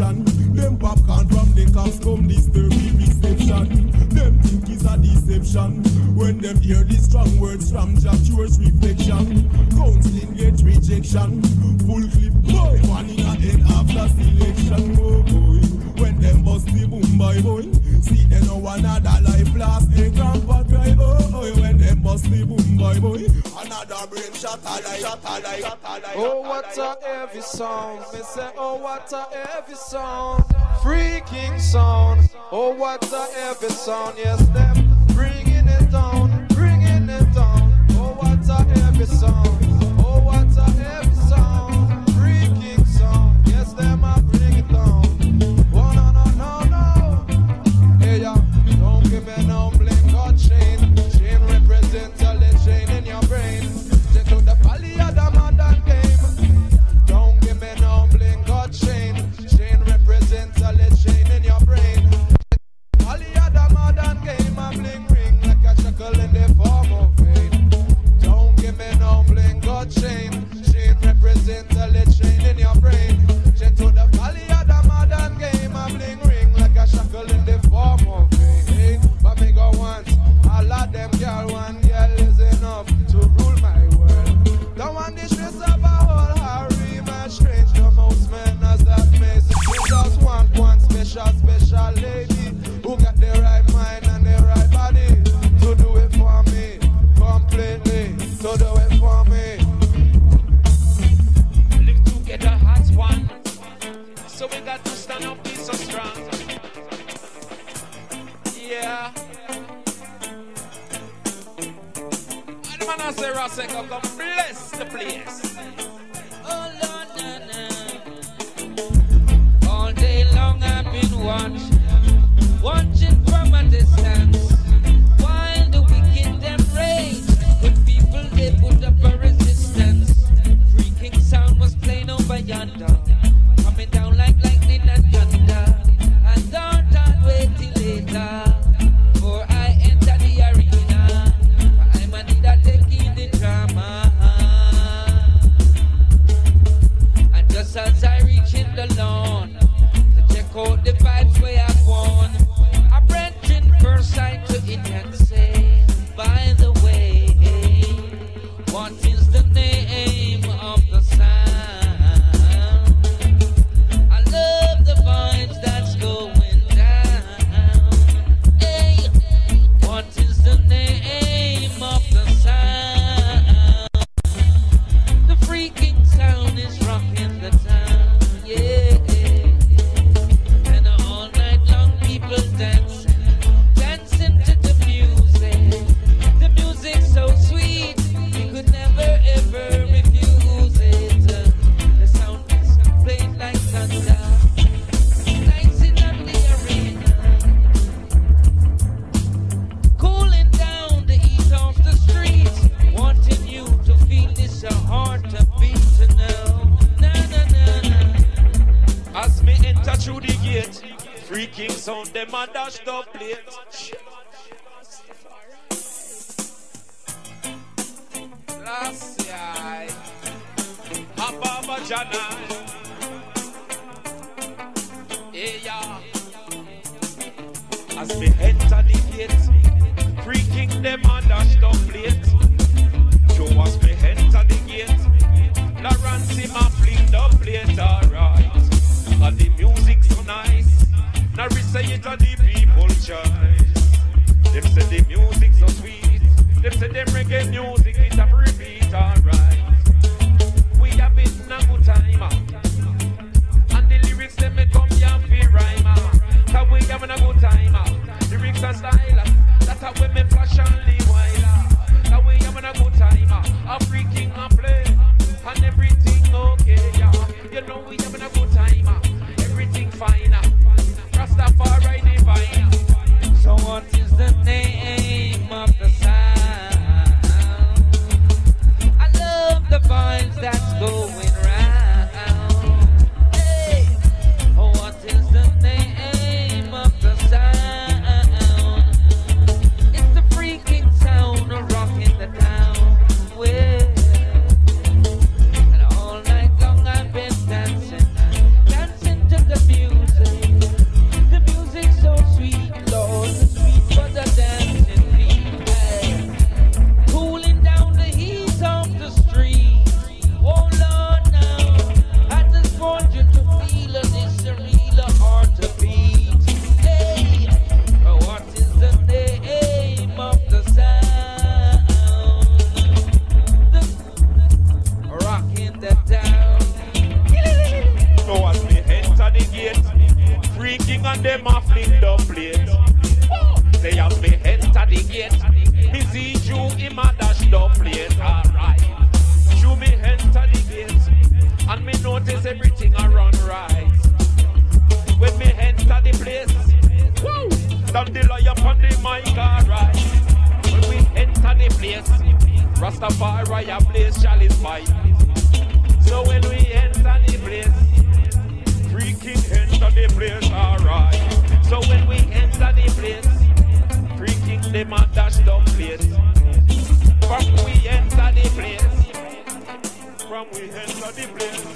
selection. Them popcorn from the cops come disturbing reception. Them think it's a deception when them hear the strong words from Jack Church reflection. Counseling get rejection. Full clip boy, one in a head after selection. Oh boy, when them bust the boom boy boy, see them no another life last. They grandpa cry oh oh. When them bust the boom boy boy, another brain shot alive. Oh what a heavy sound. Me say oh what a heavy sound. Freaking sound. Oh what a heavy sound. Yes them bringing it down, bringing it down. Oh what a heavy sound. Oh what a heavy sound. Freaking sound. Yes them are bringing it down. Oh no no no no. Hey ya, don't give me no blame. God chain, chain represents all the chain in your brain. Take to the valley of the modern game. Don't give me no blame. God chain, chain represents all the chain in your brain. Valley of the modern game, a bling ring like a shackle in the form of vein. Don't give me no blame. God chain, chain represents all the chain in your brain. Chain to the valley of the modern game, a bling ring like a shackle in the form of vein. But me go once, all of them girl, one girl is enough to rule my world. Don't want the stress of a whole harem and strange the most men as that makes it. We just want one special lady who got the right mind and the right body to do it for me completely, to do it for me. Live together as one, so we got to stand up, be so strong. Yeah. And the man I say Raseko come bless the place. Oh Lord, na, na. All day long I've been watching from a distance, while the wicked them rage. Good people they put up a resistance. Freaking sound was playing over yonder, coming down like lightning and thunder. I thought I'd wait till later before I enter the arena. I'm a need a taking the drama. And just as I reach in the lawn to check out the vibes where I've won, a brethren first sight to it and say, by the way, what is the name of the sound? I love the vibes that's going down. Hey, what is the name of the sound? The freaking sound is rocking the town, yeah. And all night long people dancing to the music. The music's so sweet, we could never ever refuse it. The sound is played like thunder, dancing on the arena, cooling down the heat off the streets, wanting you to feel this heart to beat to know. Na na na na. As me enter through the gate, freaking sound them a dash the plate. Last year, Ababa Jana, yeah. As me enter the gate, freaking them a dash the plate. Joe as me enter the gate, Lawrence him a fling the plate, alright. And the music so nice. Now we say it on the people choice. Them say the music so sweet. Them say them reggae music it a repeat, alright. We have it in a good time. And the lyrics them may come here for rhyme. Cause we having a good time. Lyrics and style. That's how we may flash and leave while. Cause we having a good time. A freaking a play. And everything okay, yeah. You know we having a good time. Everything fine. Rastafari divine. So what is the name of the sound? mic, alright. When we enter the place, Rastafari a place chalice fight. So when we enter the place, freaking enter the place, alright. So when we enter the place, freaking them a dash down place. From we enter the place, from we enter the place,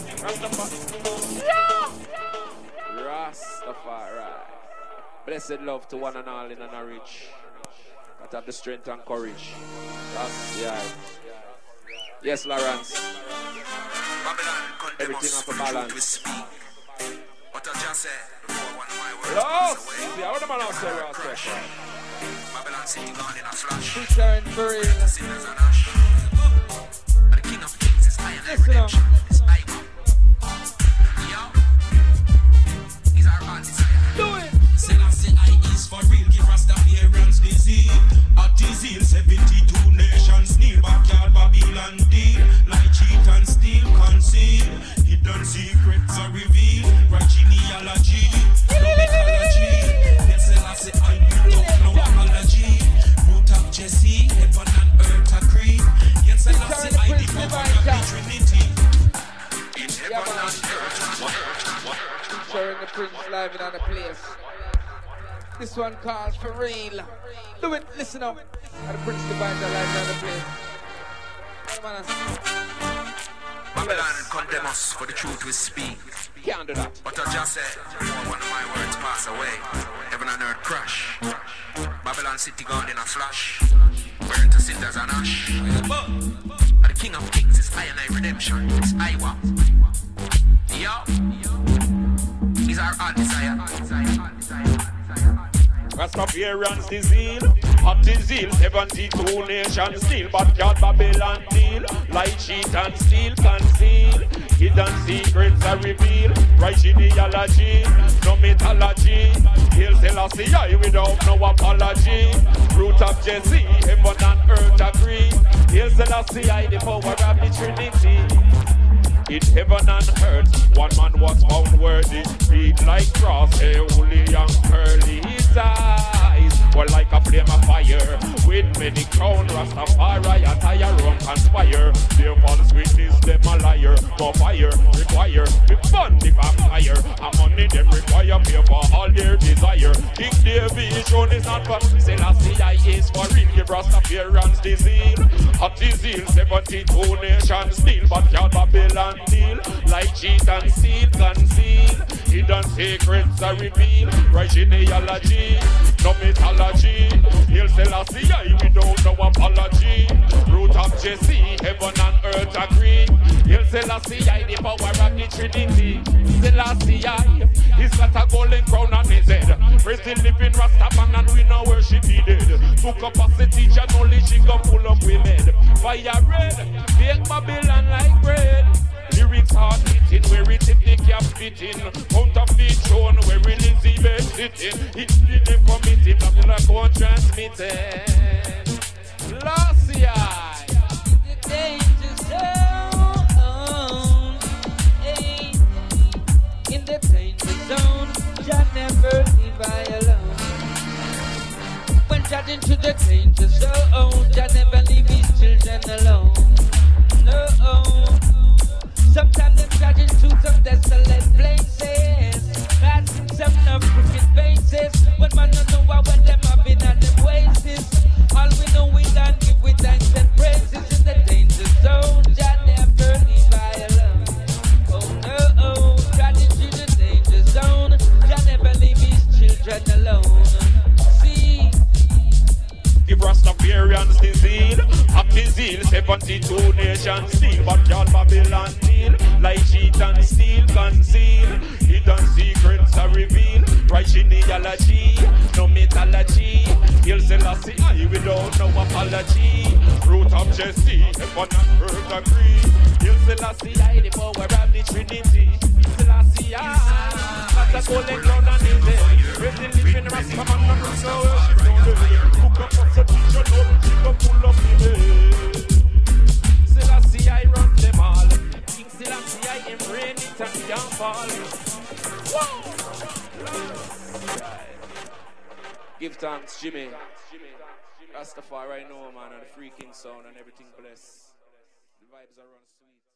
Rastafari. Blessed love to one and all in and rich. That have the strength and courage. That's yeah. Yes, Lawrence. Everything off a balance. What I just said before one of my words. Lost! See, how the man out there, Babylon City gone in a flash. Featuring for real. Sinners and ash. The King of Kings is high and redemption. It's high. Yo. He's our heart desire. Do it! Selassie I is for real, give us the appearance disease. At his heel, 72 nations, kneel backyard Babylon deal. Like cheat and steal, conceal. Hidden secrets are revealed. Right genealogy, no mythology. Then Selassie I without no apology. Root of Jesse, heaven and earth agree. Yes, Selassie I the power of the Trinity. In heaven and earth. Featuring the Prince live in the place. This one called For Real. Do it, listen up. And the Prince Divine live in the place. Babylon condemn us for the truth we speak. Can't do that. But I just said, before one of my words pass away, heaven and earth crash. Babylon City gone in a flash. Burn to cinders and ash. And the King of Kings is I and I redemption. It's Iwa. Yo. He's our heart desire. Rastafarians the zeal, hot the zeal, 72 nations still, backyard Babylon deal, like cheat and steal, conceal, hidden secrets are revealed, right genealogy, no mythology, Hail Selassie I without no apology, root of Jesse, heaven and earth agree, Hail Selassie I the power of the Trinity. In heaven and earth, one man was found worthy. Feet like cross, hair woolly and curly. His eyes were like a flame of fire. With many crown, Rastafari attire, run conspire. Their false witness, them a liar. For fire require, be fun the vampire. And money them require, pay for all their desire. King David shown is not for Selassie I is for real. Give Rastafarians the zeal. Hot the zeal, 72 nations still, but can't Babylon deal, like cheat and steal, conceal, hidden secrets are revealed, right genealogy, no mythology, Hail Selassie I without no apology, root of Jesse, heaven and earth agree, Hail Selassie I the power of the Trinity, Selassie I, he's got a golden crown on his head, praise the living Rastaman and we know worship he did, took up as a teacher, knowledge he got full up with lead, fire red, bake Babylon like bread. Lyrics hard hitting, where it hit the cap fitting. Counterfeit shown, where it is even sitting. It didn't committed, nothing like one transmitted. Last year, The danger zone. Hey. In the danger zone, Jah never leave I alone. When Jah into the danger zone, Jah never leave his children alone. No. Sometimes them charging to some desolate places, passing some no crooked faces. When man don't know what them have been at them places. All we know we can give with thanks and praises in the danger zone. Jah never leave I alone. Oh no, charging to the danger zone. Jah never leave his children alone. See. give Rastafarians the zeal, hot the zeal, 72 nations still, but can't Babylon deal, like cheat and steal, conceal, hidden secrets are revealed, right genealogy, no mythology, Hail Selassie I without no apology, root of Jesse, heaven and earth agree, Hail Selassie I the power of the Trinity, Selassie I, got the golden crown on his head, raising living Rastaman and so worship no day, hook up of the teacher, no she go pull up the head. Selassie I run them all, King Selassie I am reign it and can't fall. Whoa! Give thanks, Jimmy. Rastafari right now, man, and the freaking sound and everything bless. The vibes are run sweet.